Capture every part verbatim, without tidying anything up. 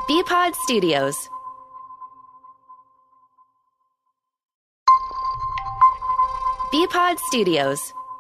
B-Pod Studios. B-Pod Studios.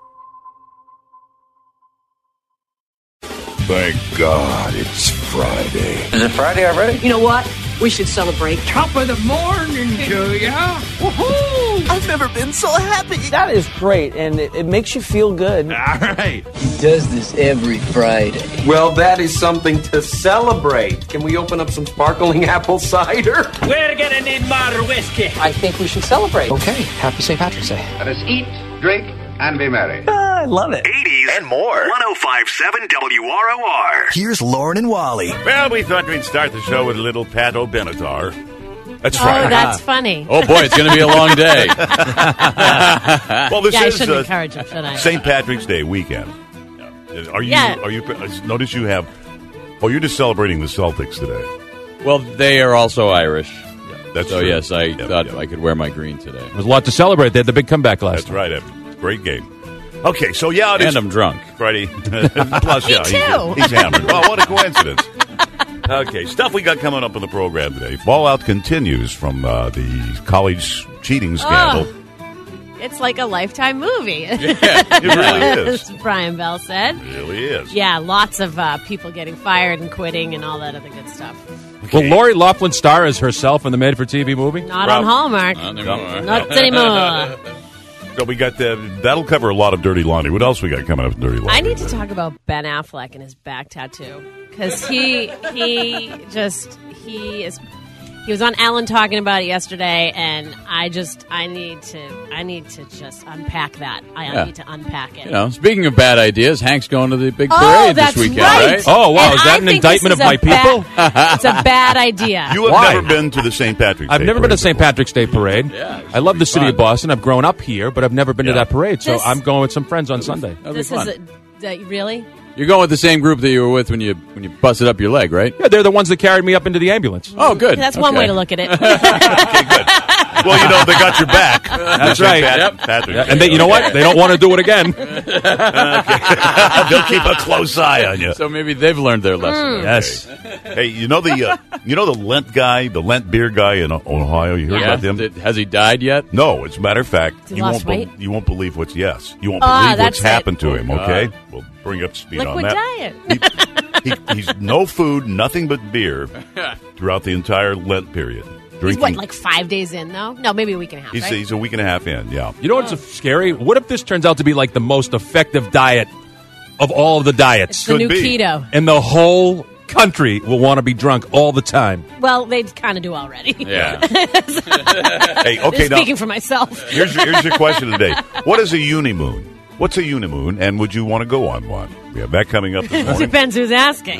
Thank God it's Friday. Is it Friday already? You know what? We should celebrate. Top of the morning to ya. Woohoo! I've never been so happy. That is great, and it, it makes you feel good. All right. He does this every Friday. Well, that is something to celebrate. Can we open up some sparkling apple cider? We're gonna need more whiskey. I think we should celebrate. Okay, happy Saint Patrick's Day. Let us eat, drink, and be merry. Ah, I love it. eighties and more. one oh five point seven W R O R. Here's Lauren and Wally. Well, we thought we'd start the show with a little Pat O'Benatar. That's oh, right. Oh, that's funny. Oh, boy, it's going to be a long day. Well, this yeah, I is shouldn't uh, encourage him, should I? Saint Patrick's Day weekend. Are you? Yeah. Are you? Notice you have. Oh, you're just celebrating the Celtics today. Well, they are also Irish. Yeah, that's so true. yes, I yep, thought yep. I could wear my green today. There's a lot to celebrate. They had the big comeback last That's right. Evan. Great game. Okay, so yeah, it and is I'm drunk. Friday. Plus, Me yeah, too. He's, he's hammered. Well, what a coincidence. Okay, stuff we got coming up in the program today. Fallout continues from uh, the college cheating scandal. Oh, it's like a Lifetime movie. Yeah, it really is. As Brian Bell said. It really is. Yeah, lots of uh, people getting fired and quitting and all that other good stuff. Okay. Will Lori Loughlin star as herself in the made-for-T V movie? Not Rob. on Hallmark. Not anymore. Not anymore. So we got the, that'll cover a lot of dirty laundry. What else we got coming up in dirty laundry? I need to talk about Ben Affleck and his back tattoo because he he just he is he was on Ellen talking about it yesterday, and I just I need to I need to just unpack that. I Yeah. need to unpack it. You know, speaking of bad ideas, Hank's going to the big Oh, parade that's this weekend, right. right? Oh, wow. And Is that I an think indictment this of is my a people? ba- it's a bad idea. You have Why? never been to the Saint Patrick's I've Day never been to parade Saint before. Patrick's Day parade. Yeah, it I love should the be city fun. of Boston. I've grown up here, but I've never been Yeah. to that parade. So This- I'm going with some friends on Sunday. That'll be This fun. is a, uh, really. You're going with the same group that you were with when you when you busted up your leg, right? Yeah, they're the ones that carried me up into the ambulance. Oh, good. That's one Okay. way to look at it. Okay, good. Well, you know, they got your back. That's Saint right. Pat- Yep. Patrick's Yeah, Day. and they, you know what? They don't want to do it again. They'll keep a close eye on you. So maybe they've learned their lesson. Yes. Hey, you know the uh, you know the Lent guy, the Lent beer guy in Ohio. You heard Yeah. about him? Did- has he died yet? No, as a matter of fact, He you lost won't weight? you won't believe what's yes. You won't Ah, believe that's what's it. happened to him. Oh, Okay, God. we'll bring up speed on Liquid that. diet. He, he, he's no food, nothing but beer throughout the entire Lent period. He's Drinking. what, like five days in though? No, maybe a week and a half. he's, right? he's a week and a half in. Yeah. You know what's scary? What if this turns out to be like the most effective diet of all of the diets? It's the could new be. keto. And the whole country will want to be drunk all the time. Well, they kind of do already. Yeah. Hey, okay. Now, Speaking for myself. here's your, here's your question today. What is a unimoon? What's a unimoon, and would you want to go on one? We have that coming up this morning. Depends who's asking.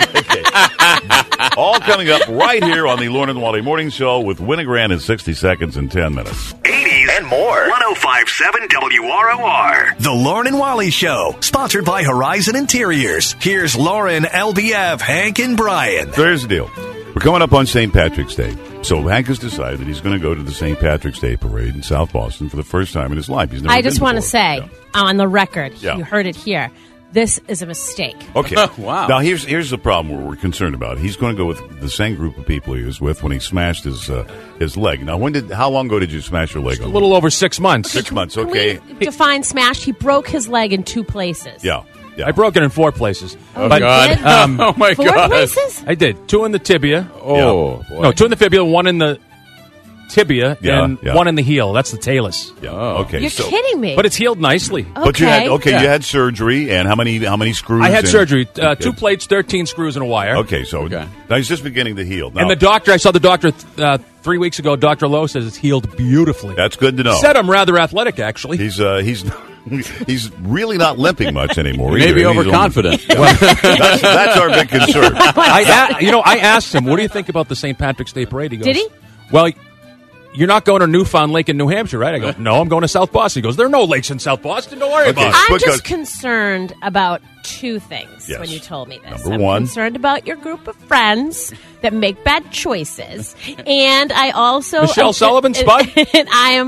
All coming up right here on the Lauren and Wally Morning Show with Winogrand in sixty seconds and ten minutes. eighties and more. one oh five point seven W R O R. The Lauren and Wally Show, sponsored by Horizon Interiors. Here's Lauren, L B F, Hank, and Brian. So here's the deal. We're coming up on Saint Patrick's Day. So Hank has decided that he's going to go to the Saint Patrick's Day parade in South Boston for the first time in his life. He's never I been just want to before. say, Yeah. on the record, Yeah. you heard it here, this is a mistake. Okay. Wow. Now here's here's the problem we're, we're concerned about. He's going to go with the same group of people he was with when he smashed his uh, his leg. Now, when did how long ago did you smash your leg? A little over six months. Six months. Can Okay. we define smashed? He broke his leg in two places. Yeah. Yeah. I broke it in four places. Oh, but, you did? Um, Oh, my Four God. places? I did. Two in the tibia. Oh, boy. No, two in the fibula, one in the tibia, Yeah, and yeah. one in the heel. That's the talus. Yeah. Oh. Okay. You're so, kidding me. But it's healed nicely. But you had okay. Yeah. You had surgery, and how many how many screws? I had and- surgery. Uh, Okay. two plates, thirteen screws, and a wire. Okay, so Okay. now he's just beginning to heal. Now, And the doctor, I saw the doctor uh, three weeks ago. Doctor Lowe says it's healed beautifully. that's good to know. Said I'm rather athletic, actually. He's uh, he's he's really not limping much anymore. Maybe either. He's overconfident. only- that's, that's our big concern. I, a- you know, I asked him, "What do you think about the Saint Patrick's Day parade?" He goes, Did he? Well, you're not going to Newfound Lake in New Hampshire, right? I go, no, I'm going to South Boston. He goes, there are no lakes in South Boston. Don't worry Okay. about it. I'm Because- just concerned about two things Yes. when you told me this. Number I'm one. concerned about your group of friends that make bad choices, and I also Michelle Sullivan, Spud? And I am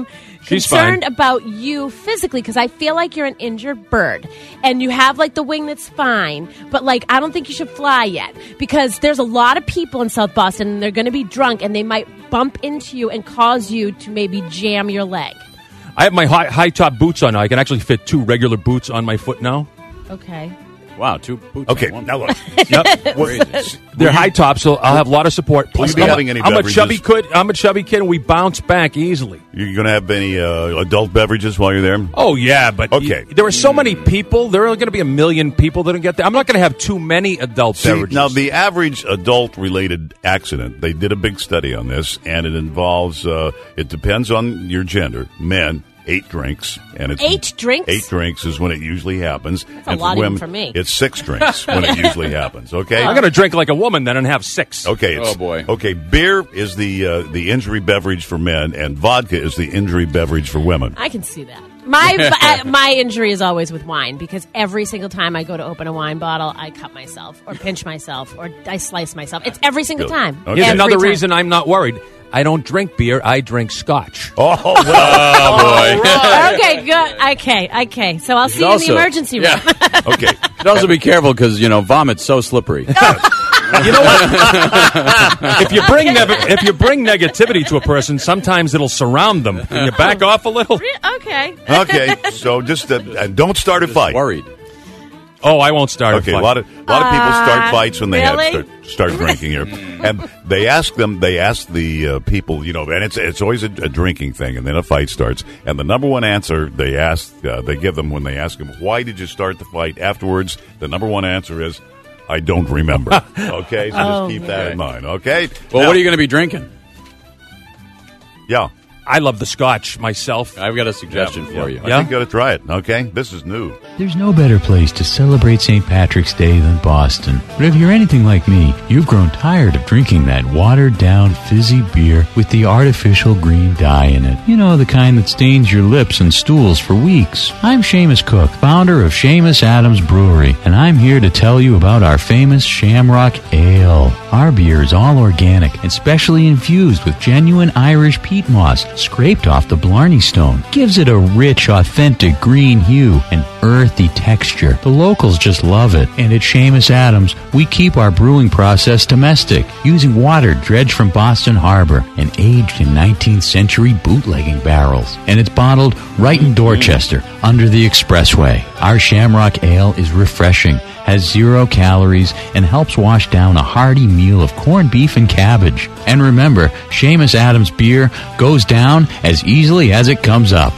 She's concerned fine. about you physically because I feel like you're an injured bird and you have like the wing that's fine, but like I don't think you should fly yet because there's a lot of people in South Boston and they're going to be drunk and they might bump into you and cause you to maybe jam your leg. I have my high, high top boots on now. I can actually fit two regular boots on my foot now. Okay. Wow, two boots. Okay, on one. now look. Yep. Crazy. They're high tops, so I'll have a lot of support. Will you be I'm, having a, any I'm a beverages? chubby kid. I'm a chubby kid, and we bounce back easily. You're going to have any uh, adult beverages while you're there? Oh yeah, but Okay. y- there are so many people. There are going to be a million people that don't get there. I'm not going to have too many adult See, beverages. now, the average adult-related accident, they did a big study on this, and it involves, uh, it depends on your gender, men, eight drinks. and it's Eight drinks? Eight drinks is when it usually happens. That's a and lot for even women, for me. it's six drinks when it usually happens, okay? I'm going to drink like a woman then and have six. Okay. It's, Oh, boy. Okay, beer is the uh, the injury beverage for men, and vodka is the injury beverage for women. I can see that. My uh, my injury is always with wine because every single time I go to open a wine bottle, I cut myself or pinch myself or I slice myself. It's every single Good. time. Okay. Here's Every another time. reason I'm not worried. I don't drink beer. I drink scotch. Oh, well, boy. Okay, good. Okay, okay. So I'll see you also- in the emergency room. Yeah. okay. Should also be careful because, you know, vomit's so slippery. You know what? if you bring neg- if you bring negativity to a person, sometimes it'll surround them. Can you back off a little? Okay. Okay, so just uh, and don't start a fight. Worried. Oh, I won't start. Okay, a a fight. lot of a lot of people start Uh, fights when they have really? start, start drinking here, and they ask them. They ask the uh, people, you know, and it's it's always a, a drinking thing, and then a fight starts. And the number one answer they ask, uh, they give them when they ask them, "Why did you start the fight?" Afterwards, the number one answer is, "I don't remember." Okay, so Oh, just keep that in mind. Okay. Well, Now- what are you going to be drinking? Yeah. I love the scotch myself. I've got a suggestion for you. I Yeah? think you got to try it. Okay, this is new. There's no better place to celebrate Saint Patrick's Day than Boston. But if you're anything like me, you've grown tired of drinking that watered-down, fizzy beer with the artificial green dye in it. You know, the kind that stains your lips and stools for weeks. I'm Seamus Cook, founder of Seamus Adams Brewery, and I'm here to tell you about our famous Shamrock Ale. Our beer is all organic and specially infused with genuine Irish peat moss scraped off the Blarney Stone. Gives it a rich, authentic green hue and earthy texture. The locals just love it. And at Seamus Adams, we keep our brewing process domestic, using water dredged from Boston Harbor and aged in nineteenth century bootlegging barrels. And it's bottled right in Dorchester, under the expressway. Our Shamrock Ale is refreshing, has zero calories, and helps wash down a hearty meal of corned beef and cabbage. And remember, Seamus Adams beer goes down as easily as it comes up.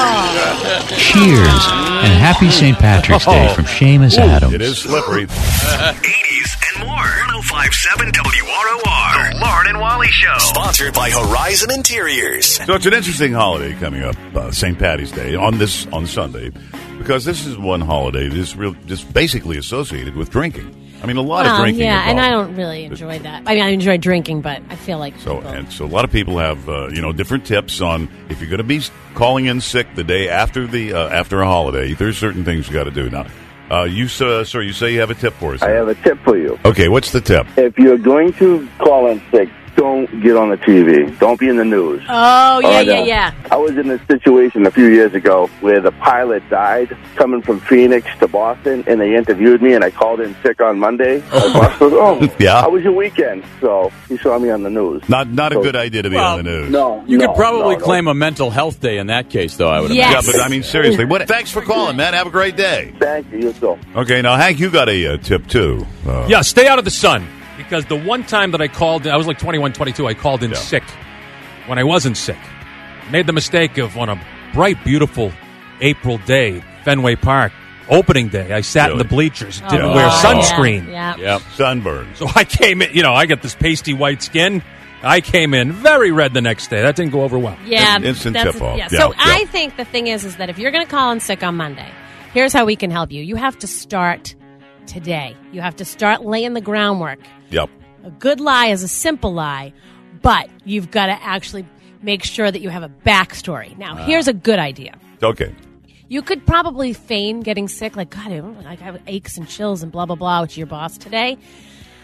Cheers, and happy Saint Patrick's Day from Seamus Adams. It is slippery. eighties and more. one oh five point seven W R O R. The Lauren and Wally Show. Sponsored by Horizon Interiors. So it's an interesting holiday coming up, uh, Saint Patty's Day, on this on Sunday, because this is one holiday that is real, just basically associated with drinking. I mean, a lot Well, of drinking. yeah, and involved. I don't really enjoy that. I mean, I enjoy drinking, but I feel like So people- and so, a lot of people have uh, you know different tips on if you're going to be calling in sick the day after the uh, after a holiday. There's certain things you got to do. Now, uh, you uh, sir, you say you have a tip for us. I have a tip for you. Okay, what's the tip? If you're going to call in sick, don't get on the T V. Don't be in the news. Oh, yeah, Or, yeah, uh, yeah. I was in a situation a few years ago where the pilot died coming from Phoenix to Boston, and they interviewed me, and I called in sick on Monday. The boss goes, oh, Yeah. how was your weekend? So he saw me on the news. Not not a So- good idea to be Well, on the news. No, You no, could probably no, no. claim a mental health day in that case, though, I would Yes. imagine. Yeah, but I mean seriously. What? Thanks for calling, man. Have a great day. Thank you. You too. Okay, now Hank, you got a uh, tip too. Uh, Yeah, stay out of the sun. Because the one time that I called, I was like twenty-one, twenty-two, I called in Yeah. sick when I wasn't sick. Made the mistake of on a bright, beautiful April day, Fenway Park, opening day, I sat in Really? the bleachers, didn't Oh, wear wow. sunscreen. Yeah. yeah. Yep. Sunburn. So I came in, you know, I got this pasty white skin. I came in very red the next day. That didn't go over well. Yeah, In- instant that's- tip-off. Yeah. Yeah, So yeah. I think the thing is, is that if you're going to call in sick on Monday, here's how we can help you. You have to start today. You have to start laying the groundwork. Yep. A good lie is a simple lie, but you've got to actually make sure that you have a backstory. Now, here's a good idea. Okay. You could probably feign getting sick, like, God, I don't- like, I have aches and chills and blah, blah, blah, with your boss today.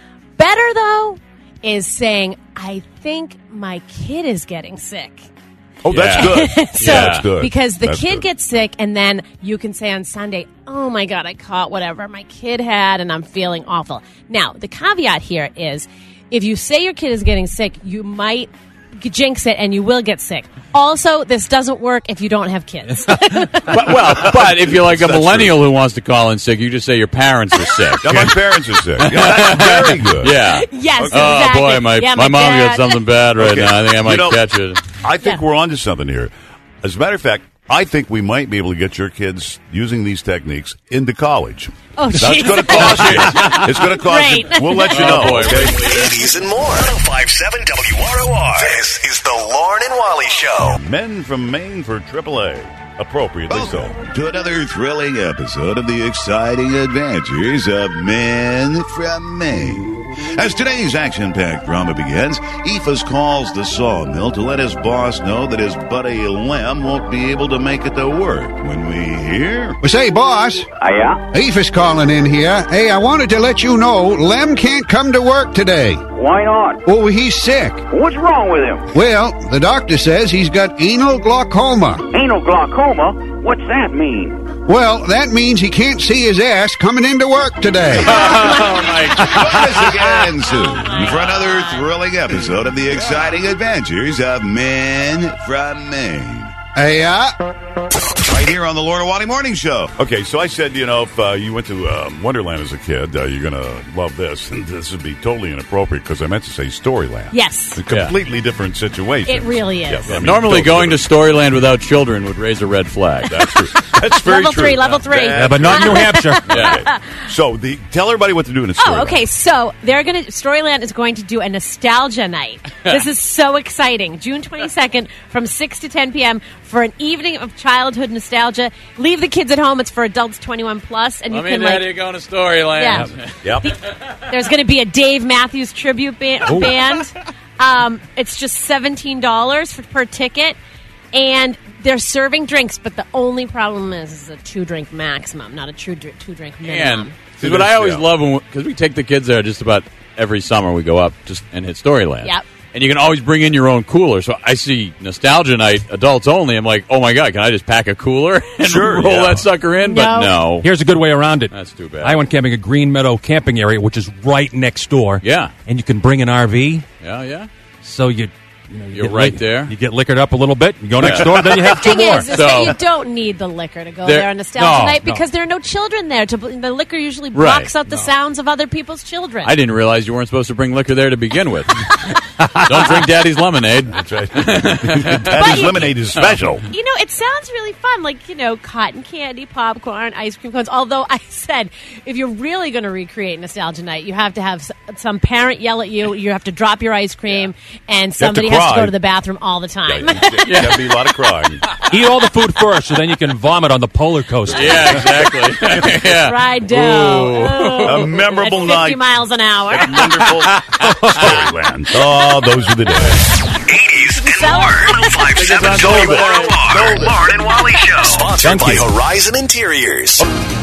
Better, though, is saying, I think my kid is getting sick. Oh, that's good. so, yeah, that's good. Because the that's kid good. gets sick, and then you can say on Sunday, oh, my God, I caught whatever my kid had, and I'm feeling awful. Now, the caveat here is if you say your kid is getting sick, you might jinx it, and you will get sick. Also, this doesn't work if you don't have kids. but, well, but if you're like a That's millennial who wants to call in sick, you just say your parents are sick. Yeah, my parents are sick. Yeah, that's very good. Yeah. Yes, Oh, exactly. boy, my, Yeah, my, my mom dad. got something bad right Okay. now. I think I might You know, catch it. I think Yeah. we're onto something here. As a matter of fact, I think we might be able to get your kids using these techniques into college. Oh, That's jeez. going to cost you. It's going to cost you. Great. We'll let you Oh, know. boy. Okay? eighties and more. ten fifty-seven W R O R. This is the Lauren and Wally Show. Men from Maine for triple A. Appropriately so. To another thrilling episode of the exciting adventures of Men from Maine. As today's action-packed drama begins, Ephus calls the sawmill to let his boss know that his buddy Lem won't be able to make it to work. When we hear... Well, say, boss. Uh, yeah? Ephus calling in here. Hey, I wanted to let you know Lem can't come to work today. Why not? Oh, he's sick. What's wrong with him? Well, the doctor says he's got anal glaucoma. Anal glaucoma? What's that mean? Well, that means he can't see his ass coming into work today. Oh, my God. Join us again soon for another thrilling episode of the exciting adventures of Men from Maine. Hey, uh... Right here on the Lauren and Wally Morning Show. Okay, so I said, you know, if uh, you went to um, Wonderland as a kid, uh, you're going to love this. And this would be totally inappropriate because I meant to say Storyland. Yes. It's a completely different situation. It really is. Yeah, I mean, Normally, totally going different. to Storyland without children would raise a red flag. That's true. That's very Level true. three, level three. Yeah, but not New Hampshire. Okay. So the tell everybody what to do in a Storyland. Oh, okay. So they're going to Storyland is going to do a nostalgia night. This is so exciting. June twenty-second from six to ten p.m. for an evening of childhood nostalgia. Leave the kids at home. It's for adults twenty-one plus, and I you mean, can Daddy, like. you're going to Storyland. Yeah. Yep. There's going to be a Dave Matthews tribute ba- Ooh. band. Um, it's just seventeen dollars for, per ticket, and they're serving drinks. But the only problem is, is a two drink maximum, not a true dr- two drink minimum. And see, what I always Yeah. love, because we take the kids there just about every summer, we go up just and hit Storyland. Yep. And you can always bring in your own cooler. So I see Nostalgia Night, adults only. I'm like, oh my God, can I just pack a cooler and Sure, roll yeah. that sucker in? But no. Here's a good way around it. That's too bad. I went camping at Green Meadow Camping Area, which is right next door. Yeah. And you can bring an R V. Yeah, yeah. So you, you know, you You're get right lick- there. You get liquored up a little bit. You go next Yeah. door, then you have two The thing more. is, is So- that you don't need the liquor to go There- there on nostalgia no, night no. because there are no children there. To the liquor usually Right. blocks out the sounds of other people's children. I didn't realize you weren't supposed to bring liquor there to begin with. Don't drink Daddy's lemonade. That's right. Daddy's you- lemonade is special. You know, it sounds really fun, like, you know, cotton candy, popcorn, ice cream cones. Although I said, if you're really going to recreate Nostalgia Night, you have to have s- some parent yell at you, you have to drop your ice cream, and somebody has to cry. go to the bathroom all the time. Yeah, there'll be a lot of crying. Eat all the food first, so then you can vomit on the polar coaster. Yeah, exactly. yeah. Ride down. Ooh. Oh, A memorable at fifty night. miles an hour. Wonderful Storyland. Oh, those were the days. eighties and Sell more. it. ten fifty-seven W R O R. Lauren and Wally Show. Sponsored Thank by you. Horizon Interiors.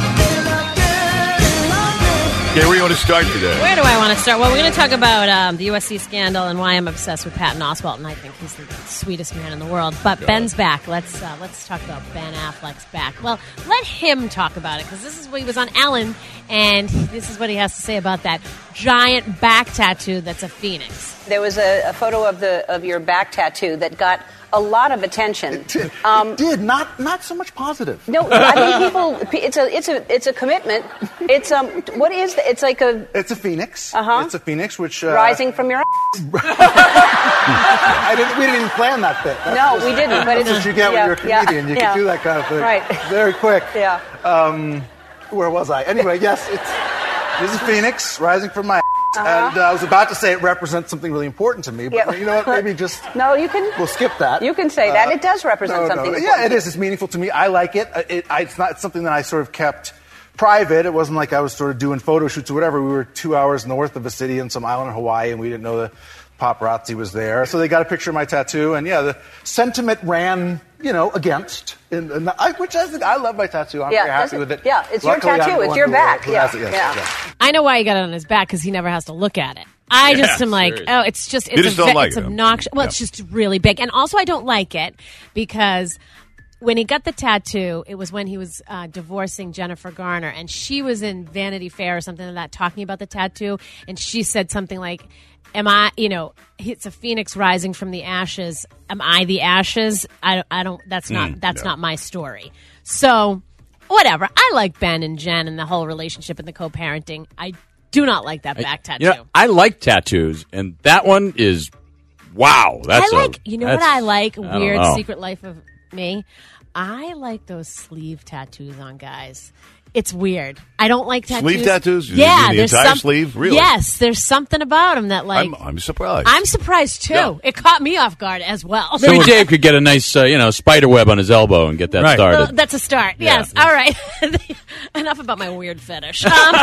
Okay, where you want to start today? Where do I want to start? Well, we're going to talk about um, the U S C scandal and why I'm obsessed with Patton Oswalt, and I think he's the sweetest man in the world. But Ben's back. Let's uh, let's talk about Ben Affleck's back. Well, let him talk about it, because this is what he was on Ellen, and this is what he has to say about that giant back tattoo that's a phoenix. There was a, a photo of the of your back tattoo that got a lot of attention. It did. Um, it did. Not not so much positive. No, I mean people. It's a it's a it's a commitment. It's um. What is the, it's like a. It's a phoenix. Uh-huh. It's a phoenix which uh, rising from your. I didn't. We didn't even plan that bit. That's No, just- we didn't, but that's it's- what you get yeah, when you're a yeah, comedian. You yeah. can do that kind of thing. Right. Very quick. Yeah. Um, where was I? Anyway, yes, it's this is Phoenix rising from my. Uh-huh. And uh, I was about to say it represents something really important to me, but Yeah. you know what? Maybe just No, you can. we'll skip that. You can say that. Uh, It does represent no, something no. important. Yeah, it is. It's meaningful to me. I like it. Uh, it I, it's not it's something that I sort of kept private. It wasn't like I was sort of doing photo shoots or whatever. We were two hours north of a city in some island in Hawaii, and we didn't know the paparazzi was there. So they got a picture of my tattoo, and yeah, the sentiment ran, you know, against. And, and I, which I think I love my tattoo. I'm Yeah, very happy doesn't- with it. yeah, it's Luckily, your I'm tattoo. the It's one your who, back. who Yeah, has it, yes, yeah. yes. I know why he got it on his back, because he never has to look at it. I just Yeah, am like, seriously. oh, it's just it's You just a, don't ve- like it's it, huh? obnoxious. Well, Yeah. it's just really big, and also I don't like it because when he got the tattoo, it was when he was uh, divorcing Jennifer Garner, and she was in Vanity Fair or something like that talking about the tattoo, and she said something like, am I, you know, it's a phoenix rising from the ashes. Am I the ashes? I, I don't, that's not, Mm, that's yeah. not my story. So, whatever. I like Ben and Jen and the whole relationship and the co-parenting. I do not like that back tattoo. You know, I like tattoos, and that one is wow. That's I like, a, you know what that's- I like? I don't Weird know. secret life of me. I like those sleeve tattoos on guys. It's weird. I don't like tattoos. Sleeve tattoos? You Yeah, mean the there's entire some, sleeve? Really? Yes, there's something about them that like I'm, I'm surprised. I'm surprised too. Yeah. It caught me off guard as well. Maybe Dave could get a nice, uh, you know, spider web on his elbow and get that Right. started. Well, that's a start. Yeah. Yes. All right. Enough about my weird fetish. Um,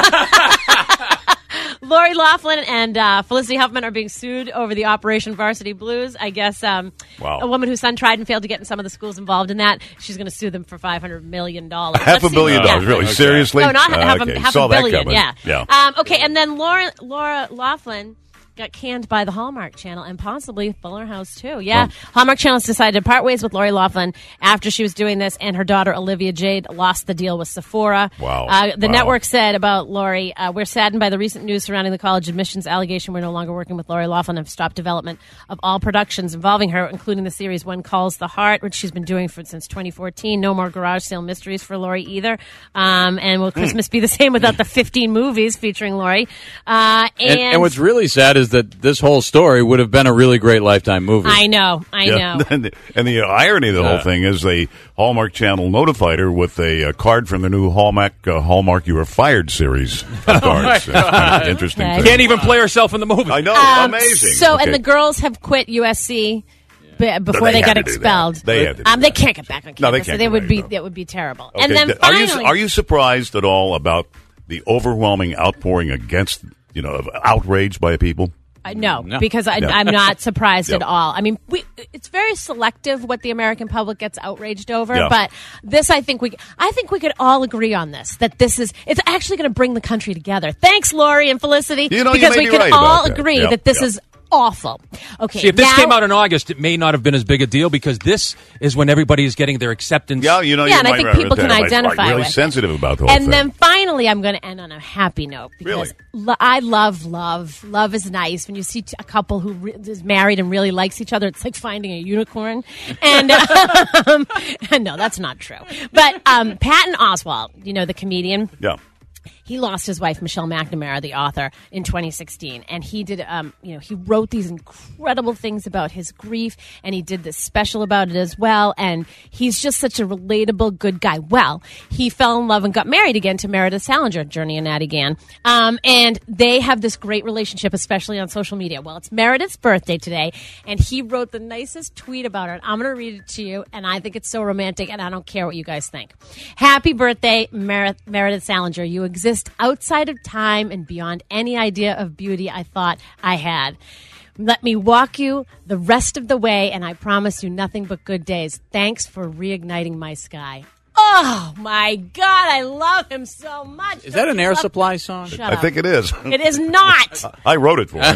Lori Loughlin and uh, Felicity Huffman are being sued over the Operation Varsity Blues. I guess um, Wow. a woman whose son tried and failed to get in some of the schools involved in that. She's going to sue them for five hundred million dollars. Half a billion dollars, really? Okay. Seriously? No, not Uh, half, okay. a, half Saw a that billion. coming. Yeah. Yeah. Um, okay, and then Laura Laura Loughlin got canned by the Hallmark Channel and possibly Fuller House too. Yeah, Oh. Hallmark Channel has decided to part ways with Lori Loughlin after she was doing this, and her daughter Olivia Jade lost the deal with Sephora. Wow. Uh, the Wow. network said about Lori, uh, "We're saddened by the recent news surrounding the college admissions allegation. We're no longer working with Lori Loughlin and have stopped development of all productions involving her, including the series One Calls the Heart, which she's been doing for since twenty fourteen. No more garage sale mysteries for Lori either. Um, and will Christmas be the same without the fifteen movies featuring Lori? Uh, and, And, and what's really sad is that this whole story would have been a really great Lifetime movie. I know, I Yeah. know. and, the, and the irony of the whole Yeah. thing is the Hallmark Channel notified her with a, uh card from the new Hallmark uh, Hallmark You Were Fired series of cards. my That's kind of interesting. Okay. thing. Can't even play herself in the movie. I know, Um, amazing. So, Okay. and the girls have quit U S C b- before they they, had got to do that. expelled. They had to do um, They can't get back on campus. No, they so can't they get would back, be no. that would be terrible. Okay, And then th- finally, are you are you surprised at all about the overwhelming outpouring against you know of outrage by people? Uh, no, No. because I, No. I'm not surprised Yep. at all. I mean, we, it's very selective what the American public gets outraged over. Yeah. But this, I think we, I think we could all agree on this. That this is, it's actually going to bring the country together. Thanks, Lori and Felicity, You know, you because may we be can right all about that. agree Yep, that this yep. is awful. Okay, See, if this now- came out in August, it may not have been as big a deal because this is when everybody is getting their acceptance. Yeah, you know, Yeah, you and I might think right people there. can Everybody's, like, identify really with it. sensitive about the whole And thing. then finally, I'm going to end on a happy note because Really? lo- I love love. Love is nice. When you see t- a couple who re- is married and really likes each other, it's like finding a unicorn. And um, no, that's not true. But um, Patton Oswalt, you know, the comedian. yeah. He lost his wife, Michelle McNamara, the author, in twenty sixteen, and he did. Um, you know, he wrote these incredible things about his grief, and he did this special about it as well. And he's just such a relatable, good guy. Well, he fell in love and got married again to Meredith Salinger, Journey and Natty Gann, um, and they have this great relationship, especially on social media. Well, it's Meredith's birthday today, and he wrote the nicest tweet about her. And I'm going to read it to you, and I think it's so romantic, and I don't care what you guys think. Happy birthday, Mer- Meredith Salinger. You exist outside of time and beyond any idea of beauty I thought I had. Let me walk you the rest of the way, and I promise you nothing but good days. Thanks for reigniting my sky. Oh, my God. I love him so much. Is that an Air Love- Supply song? Shut I up. think it is. It is not. I wrote it for him.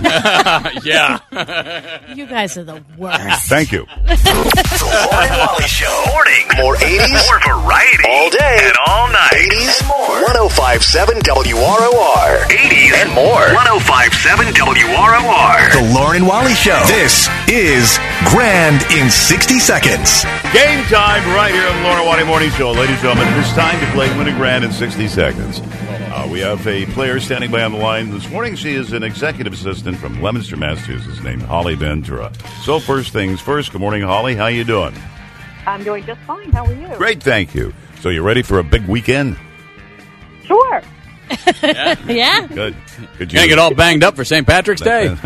Yeah. You guys are the worst. Thank you. The Lauren and Wally Show. Morning. More eighties. More variety. All day. And all night. eighties and more. ten fifty-seven W R O R. eighties and more. ten fifty-seven W R O R. The Lauren and Wally Show. This is Grand in sixty seconds. Game time right here on the Lauren and Wally Morning Show. Ladies and gentlemen, it is time to play Win a Grand in sixty seconds. Uh, we have a player standing by on the line this morning. She is an executive assistant from Leominster, Massachusetts, named Holly Ventura. So first things first, good morning, Holly. How you doing? I'm doing just fine. How are you? Great, thank you. So you ready for a big weekend? Sure. Yeah? Good. Could Can't get all banged up for Saint Patrick's Day.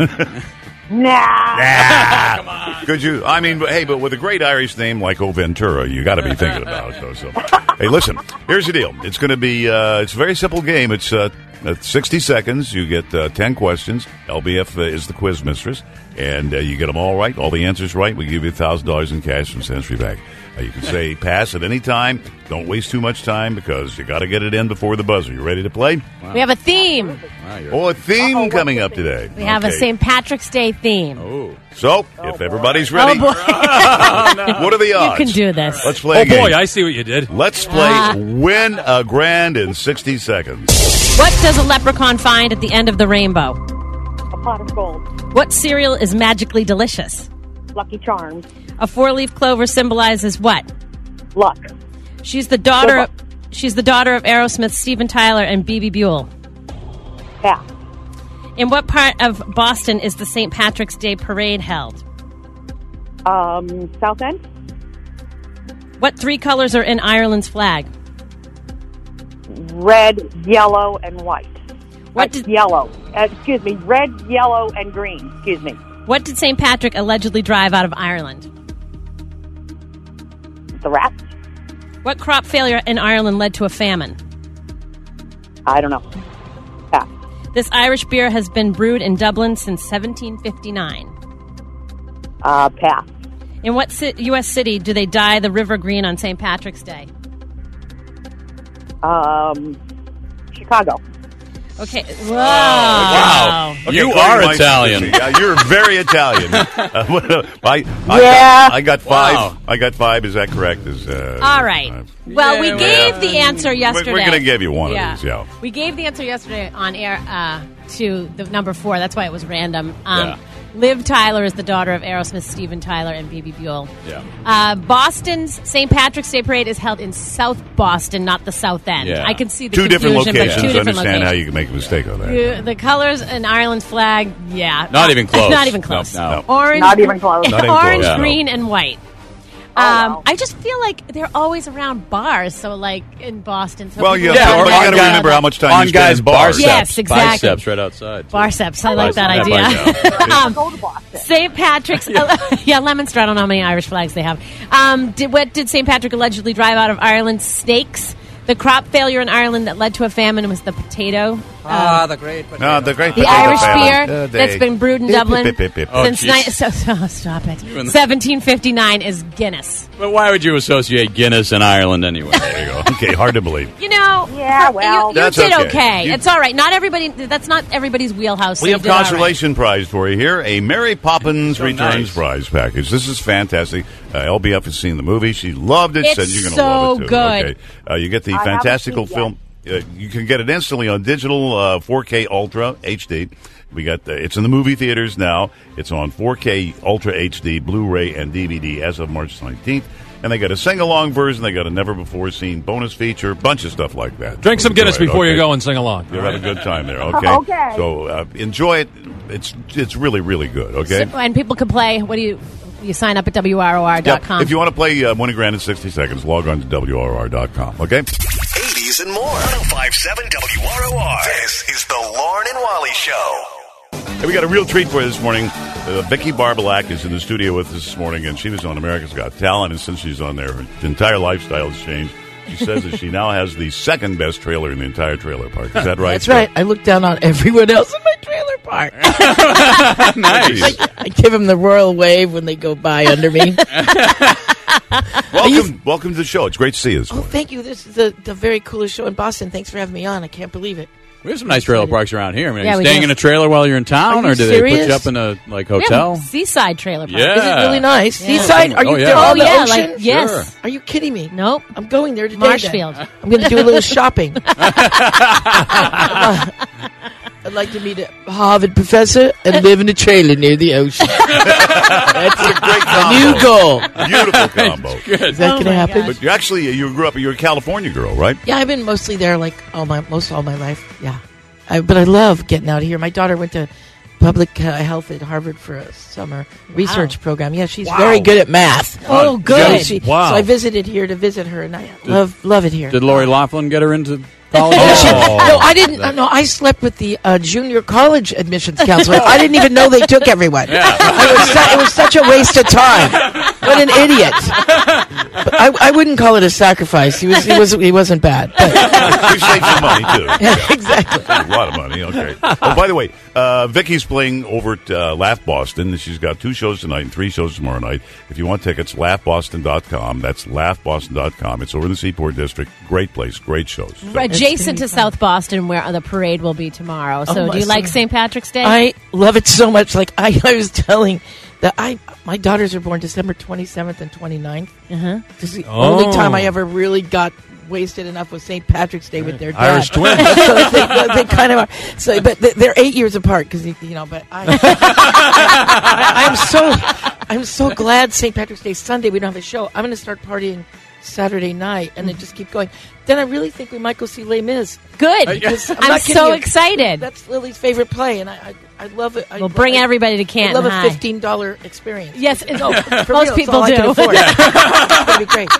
Nah. Come on. Could you? I mean, hey, but with a great Irish name like O'Ventura, you got to be thinking about it, though. So, hey, listen. Here's the deal. It's going to be. Uh, it's a very simple game. It's uh, At sixty seconds, you get uh, ten questions. L B F uh, is the quiz mistress, and uh, you get them all right, all the answers right. We give you one thousand dollars in cash from Century Bank. Uh, you can say pass at any time. Don't waste too much time because you got to get it in before the buzzer. You ready to play? Wow. We have a theme. Wow, oh, a theme Uh-oh, coming up today. We have okay. a Saint Patrick's Day theme. Oh. So, oh, if everybody's ready, oh, boy. What are the odds? You can do this. Let's play Oh, a game. boy, I see what you did. Let's play uh, Win a Grand in sixty seconds. What does a leprechaun find at the end of the rainbow? A pot of gold. What cereal is magically delicious? Lucky Charms. A four-leaf clover symbolizes what? Luck. She's the daughter of, she's the daughter of Aerosmith, Steven Tyler, and B B Buell. Yeah. In what part of Boston is the Saint Patrick's Day parade held? Um, South End. What three colors are in Ireland's flag? Red, yellow, and white. What That's did, yellow. Uh, excuse me. Red, yellow, and green. Excuse me. What did Saint Patrick allegedly drive out of Ireland? The rats. What crop failure in Ireland led to a famine? I don't know. Pass. This Irish beer has been brewed in Dublin since seventeen fifty-nine. Uh, pass. In what ci- U S city do they dye the river green on Saint Patrick's Day? Um, Chicago. Okay. Whoa. Wow. Okay, you Cody are Meister. Italian. Yeah, you're very Italian. uh, I, I, Yeah. got, I got five. Wow. I got five. Is that correct? Is uh, All right. uh, Well, Yeah, we well, gave the answer yesterday. We're going to give you one yeah. of these, yeah. We gave the answer yesterday on air uh, to the number four. That's why it was random. Um, Yeah. Liv Tyler is the daughter of Aerosmith, Steven Tyler, and B B Buell. Yeah. Uh, Boston's Saint Patrick's Day Parade is held in South Boston, not the South End. Yeah. I can see the Two different confusion, locations. but two different Understand locations. how you can make a mistake on that. You- the colors in Ireland's flag, yeah. Not even close. Not even close. No, no. Orange, Not even close. Not even orange, close, no. green, and white. Oh, Um, wow. I just feel like they're always around bars. So, like in Boston. So Well, people yeah, go but or you around got to guy- remember how much time on you spend guys' in bars. barsteps. Yes, exactly. Biceps right outside. too. Barceps. I like that Bicep. idea. Yeah, um, Go to Boston. Saint Patrick's. yeah, Leominster. I don't know how many Irish flags they have. Um, did, what did Saint Patrick allegedly drive out of Ireland? Steaks. The crop failure in Ireland that led to a famine was the potato. Ah, um, the great potato. No, the great the potato Irish famine. beer Uh, they- that's been brewed in Pip, Dublin pip, pip, pip, pip. Oh, since jeez. ni- so, so, stop it. and the- seventeen fifty-nine is Guinness. But why would you associate Guinness and Ireland anyway? There you go. Okay, hard to believe. You know, Yeah, you- well. you, That's did okay. okay. You- It's all right. Not everybody. That's not everybody's wheelhouse. so We you have did all right. consolation prize for you here, a Mary Poppins So Returns nice. prize package. This is fantastic. Uh, L B F has seen the movie. She loved it. It's Said you're going to so love it too. good. Okay. Uh, you get the I haven't fantastical seen it film. Uh, you can get it instantly on digital uh, four K Ultra H D. We got the, it's in the movie theaters now. It's on four K Ultra H D, Blu-ray, and D V D as of March nineteenth. And they got a sing-along version. They got a never-before-seen bonus feature, bunch of stuff like that. Drink So some Guinness enjoy it, before you okay? go and sing along. You'll have a good time there, okay? Okay. So uh, enjoy it. It's it's really, really good, okay? So- and people can play. What do you? You sign up at W R O R dot com. Yep. If you want to play uh, Win a Grand in sixty seconds, log on to W R O R dot com, okay? eighties and more. ten fifty-seven W R O R. This is the Lauren and Wally Show. Hey, we got a real treat for you this morning. Uh, Vicky Barbalak is in the studio with us this morning, and she was on America's Got Talent, and since she's on there, her entire lifestyle has changed. She says that she now has the second best trailer in the entire trailer park. Is that right? That's right. I look down on everyone else in my trailer park. Nice. I, I give them the royal wave when they go by under me. welcome, welcome to the show. It's great to see you this Oh, morning. thank you. This is the, the very coolest show in Boston. Thanks for having me on. I can't believe it. We have some nice trailer parks around here. I mean, Yeah, are we you staying do. in a trailer while you're in town, Are you or do they put serious? you up in a like We have hotel? a seaside trailer park. Yeah. Is it really nice? Yeah. Seaside? Are Oh, you yeah. there Oh on the yeah, ocean? like yes. Sure. Are you kidding me? Nope. I'm going there today. Marshfield. then. I'm going to do a little shopping. I'd like to meet a Harvard professor and live in a trailer near the ocean. That's a great A combo. new goal. Beautiful combo. Good. Is that Oh going to my happen? gosh. But you actually, you grew up, you're a California girl, right? Yeah, I've been mostly there like all my most all my life. Yeah, I, but I love getting out of here. My daughter went to public uh, health at Harvard for a summer research program. Yeah, she's Wow. very good at math. Oh, good. So, she, Wow. so I visited here to visit her, and I love love it here. Did Lori Laughlin get her into College. Oh. No, I didn't. Uh, no, I slept with the uh, junior college admissions counselor. I didn't even know they took everyone. Yeah. It, was su- it was such a waste of time. What an idiot! But I, I wouldn't call it a sacrifice. He was he was he wasn't bad. But. We saved some money too. Yeah, exactly. A lot of money. Okay. Oh, by the way, uh, Vicky's playing over at uh, Laugh Boston. She's got two shows tonight and three shows tomorrow night. If you want tickets, laugh boston dot com. That's laugh boston dot com. It's over in the Seaport District. Great place. Great shows. So. Adjacent to South Boston, where the parade will be tomorrow. So, Oh, do you my like son. Saint Patrick's Day? I love it so much. Like I, I was telling that I my daughters are born December twenty-seventh and twenty-ninth. Uh-huh. This is the Oh. only time I ever really got wasted enough was Saint Patrick's Day with their dad. Irish twins. So they, they kind of are. So, but they- they're eight years apart because you know. But I, I, I'm so I'm so glad Saint Patrick's Day Sunday we don't have a show. I'm going to start partying Saturday night and then just keep going. Then I really think we might go see Les Mis. Good. Because I'm, I'm not kidding so you. excited. That's Lily's favorite play, and I I, I love it. I, We'll bring I, everybody to Canton I love High. a fifteen dollar experience. Yes, no, for most real, people it's all I can do. afford. It's going to be great.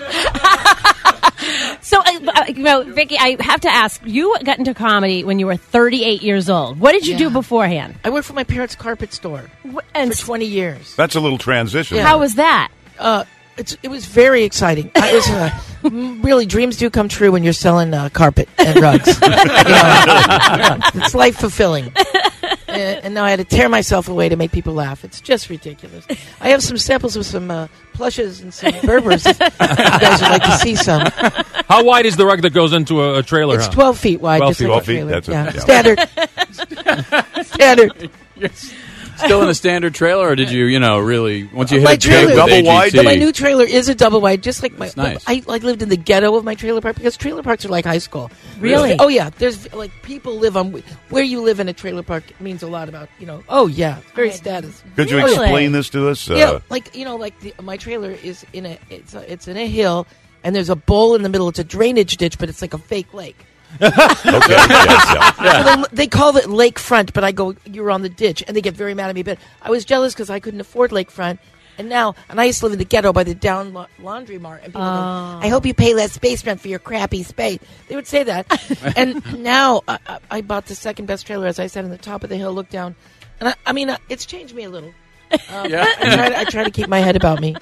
So, uh, you know, Vicky, I have to ask, you got into comedy when you were thirty-eight years old. What did you Yeah. do beforehand? I worked for my parents' carpet store and for twenty years. That's a little transition. How was that? Uh, it's, it was very exciting. I was uh, m- really dreams do come true when you're selling uh, carpet and rugs. You know, it's life fulfilling. And, and now I had to tear myself away to make people laugh. It's just ridiculous. I have some samples of some uh, plushes and some Berbers. If you guys would like to see some. How wide is the rug that goes into a, a trailer? It's huh? twelve feet wide. twelve just feet. like a twelve feet, trailer. that's a- yeah. yeah. Standard. Standard. Still in a standard trailer, or did you, you know, really once you hit My a trailer, big double wide? My new trailer is a double wide, just like my. That's nice. I like lived in the ghetto of my trailer park because trailer parks are like high school. Really? Oh yeah. There's like people live on where you live in a trailer park means a lot about you know. Oh yeah, it's very status. Could you Oh, yeah. explain this to us? Uh, Yeah, like you know, like the, my trailer is in a it's a, it's in a hill, and there's a bowl in the middle. It's a drainage ditch, but it's like a fake lake. Okay. Yes, yeah. So they, they call it lakefront, but I go, you're on the ditch, and they get very mad at me. But I was jealous because I couldn't afford lakefront, and now, and I used to live in the ghetto by the down la- laundry mart, and people go, I hope you pay less space rent for your crappy space. They would say that, and now I, I, I bought the second best trailer, as I said, on the top of the hill, look down, and I, I mean, uh, it's changed me a little. Um, Yeah. I, try to, I try to keep my head about me.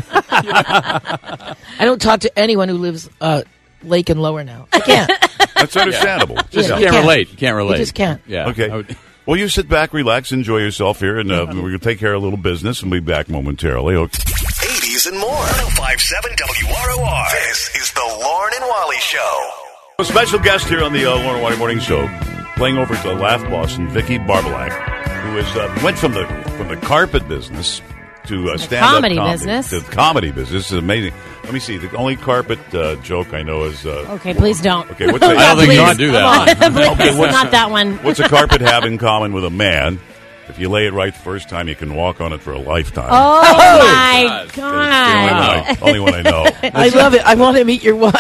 I don't talk to anyone who lives uh, lake and lower now. I can't. That's understandable. Yeah. Just- Yeah, You can't can't. relate. You can't relate. just can't. Yeah. Okay. I would- Well, you sit back, relax, enjoy yourself here, and uh, we're going to take care of a little business and be back momentarily. Okay. eighties and more. one oh five point seven W R O R. This is the Lauren and Wally Show. A special guest here on the uh, Lauren and Wally Morning Show, playing over to Laugh Boston, Vicky Barbalak, who is uh, went from the from the carpet business to uh, stand-up comedy comedy business. to the comedy business. This is amazing. Let me see. The only carpet uh, joke I know is. Uh, Okay, please don't. Okay, what's a, I don't think you Please, can do come that. on. Please, Okay, what's- not that one. What's a carpet have in common with a man? If you lay it right the first time, you can walk on it for a lifetime. Oh, my It's the only one I- God. only one I know. I love it. I want to meet your wife.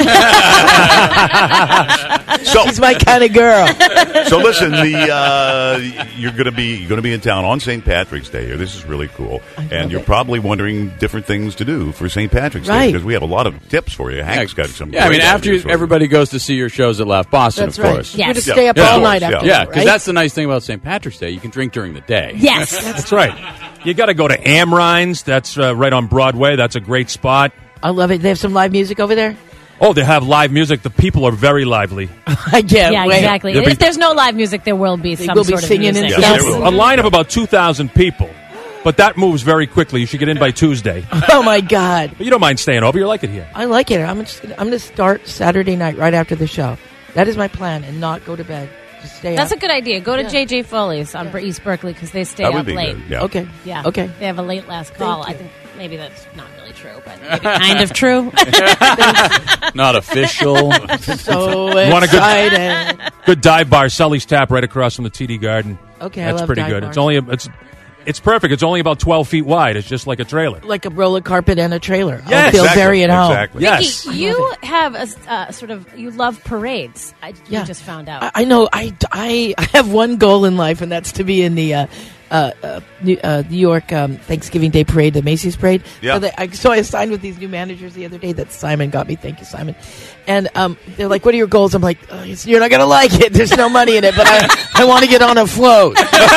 So, She's my kind of girl. so listen, the uh, you're going to be you're going to be in town on Saint Patrick's Day. This is really cool, and you're it. probably wondering different things to do for Saint Patrick's Day Right. because we have a lot of tips for you. Hank's got some. Yeah, I mean, great after ideas for you. everybody goes to see your shows at Laugh Boston, That's of right. course. You're going to Yes. stay up Yeah, all of night course, after. Yeah, that, because right? that's the nice thing about Saint Patrick's Day. You can drink during the day. Yes. That's right. You got to go to Amrines. That's uh, right on Broadway. That's a great spot. I love it. They have some live music over there. Oh, they have live music. The people are very lively. I can't Yeah, wait. exactly. There'll be- If there's no live music, there will be They some will be sort of singing and music. Yes, stuff. there will. A line of about two thousand people, but that moves very quickly. You should get in by Tuesday. Oh my God, But you don't mind staying over. You like it here. I like it. I'm just gonna, I'm going to start Saturday night right after the show. That is my plan, and not go to bed. Just stay That's up. a good idea. Go to Yeah. J J Foley's on East Berkeley because they stay That would up be late. good. Yeah. Okay. Yeah. Okay. They have a late last call. I you. think maybe that's not really true, but maybe kind of true. Not official. So You want a good- excited. Good dive bar, Sully's Tap, right across from the T D Garden. Okay, I that's love pretty dive good. bars. It's only a, it's it's perfect. It's only about twelve feet wide. It's just like a trailer. Like a roller carpet and a trailer. I Yes. feel Exactly, very at home. exactly. Yes. Vicky, you have a uh, sort of you love parades. I Yeah. we just found out. I, I know. I, I, I have one goal in life, and that's to be in the uh, uh, uh, New, uh, New York um, Thanksgiving Day Parade, the Macy's Parade. Yeah. So, they, I, so I signed with these new managers the other day that Simon got me. Thank you, Simon. And um, they're like, what are your goals? I'm like, oh, you're not going to like it. There's no money in it, but I, I want to get on a float.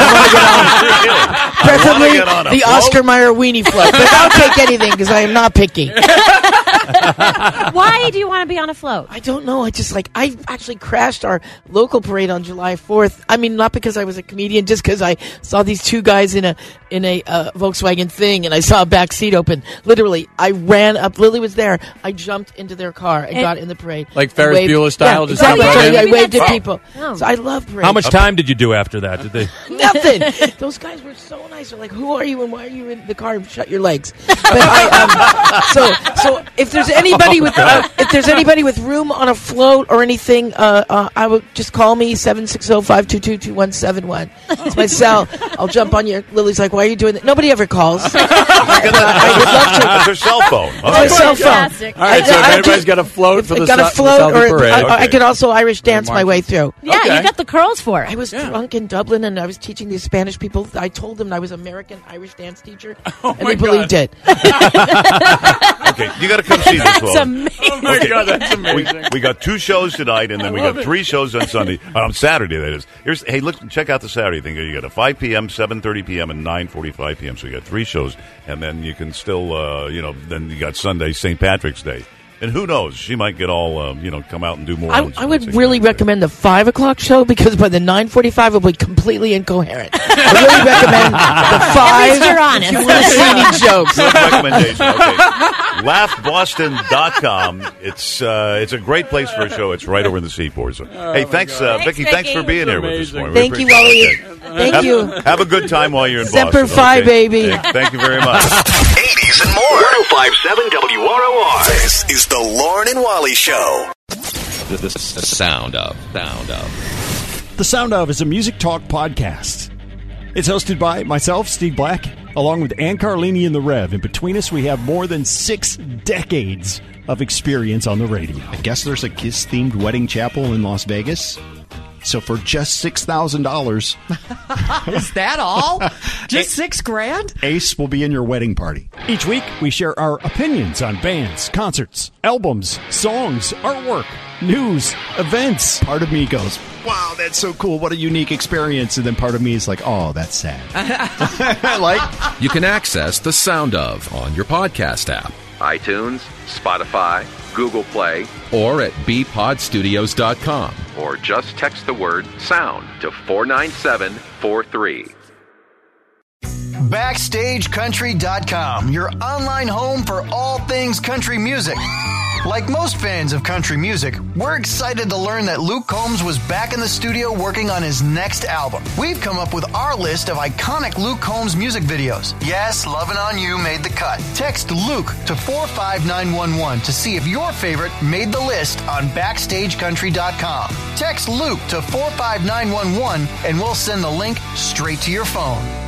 I want to get on, preferably get on a the float? Oscar Mayer weenie float. But I'll take anything because I am not picky. Why do you want to be on a float? I don't know. I just like I actually crashed our local parade on July fourth. I mean, not because I was a comedian, just because I saw these two guys in a in a uh, Volkswagen thing, and I saw a back seat open. Literally, I ran up. Lily was there. I jumped into their car and, And- got in the parade. Like Ferris I waved- Bueller style, Yeah, just exactly. jump right I, in? I waved at Oh. people. Oh. So I love parades. How much time did you do after that? Did they? Nothing. Those guys were so nice. They're like, "Who are you and why are you in the car? Shut your legs." But I, um, so, so if there's anybody with uh, if there's anybody with room on a float or anything, uh, uh, I would just call me seven six zero five two two two one seven one. It's my cell. I'll jump on your. Lily's like, "Why are you doing that?" Nobody ever calls. I, I would love to. That's her cell phone. It's my cell phone. Fantastic. All right, I- so if I anybody's just- got a float for the, got a Sou- float, the Saudi or parade. I, I Okay. could also Irish dance my way through. Yeah, Okay. you got the curls for it. I was drunk in Dublin, and I was teaching these Spanish people. I told them I was American Irish dance teacher, Oh and my they believed God. it. Okay, you got to come see this. That's Lola. amazing. Oh my God, that's amazing. We, we got two shows tonight, and then I we love got it. three shows on Sunday. On Saturday, that is. Here's hey, look, check out the Saturday thing. You got a five p.m., seven thirty p.m., and nine forty-five p.m. So you got three shows, and then you can still, uh, you know, then you got Sunday, Saint Patrick's Day. And who knows? She might get all, uh, you know, come out and do more. I, on I would Saint really Patrick's Day. recommend the five o'clock show because by the nine forty-five, it'll be completely incoherent. I really recommend the five. least you're honest. If you want to see any jokes. Good recommendation. Okay. laugh boston dot com. It's uh, it's a great place for a show. It's right over in the Seaport. So, hey, thanks, uh, Thanks, Vicky. Thanks Vicky. for being That's here with us this amazing. morning. We Thank you, appreciate it. Wally. Okay. Thank have, you. Have a good time while you're in Semper Boston. Fi, okay? baby. Thank, thank you very much. eighties and more. one oh five point seven W R O R. This is the Lauren and Wally Show. The, the, the sound of, sound of. The Sound Of is a music talk podcast. It's hosted by myself, Steve Black, along with Ann Carlini and The Rev. And between us, we have more than six decades of experience on the radio. I guess there's a Kiss-themed wedding chapel in Las Vegas. So for just six thousand dollars... Is that all? Just six grand? Ace will be in your wedding party. Each week, we share our opinions on bands, concerts, albums, songs, artwork, news, events. Part of me goes, wow, that's so cool. What a unique experience. And then part of me is like, oh, that's sad. like, You can access The Sound Of on your podcast app, iTunes, Spotify, Google Play, or at b pod studios dot com. Or just text the word SOUND to four nine seven four three. Backstage Country dot com, your online home for all things country music. Like most fans of country music, we're excited to learn that Luke Combs was back in the studio working on his next album. We've come up with our list of iconic Luke Combs music videos. Yes, Lovin' On You made the cut. Text Luke to four five nine one one to see if your favorite made the list on Backstage Country dot com. Text Luke to four five nine one one and we'll send the link straight to your phone.